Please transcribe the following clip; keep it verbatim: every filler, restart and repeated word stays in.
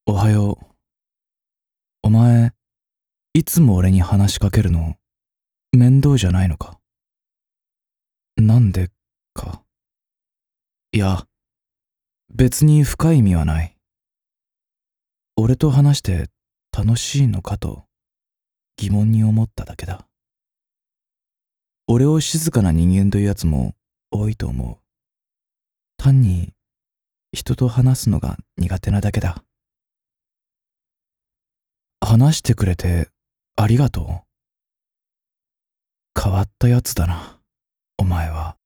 おはよう。お前、いつも俺に話しかけるの面倒じゃないのか？なんでか。いや、別に深い意味はない。俺と話して楽しいのかと疑問に思っただけだ。俺を静かな人間というやつも多いと思う。単に人と話すのが苦手なだけだ。話してくれてありがとう。変わったやつだな、お前は。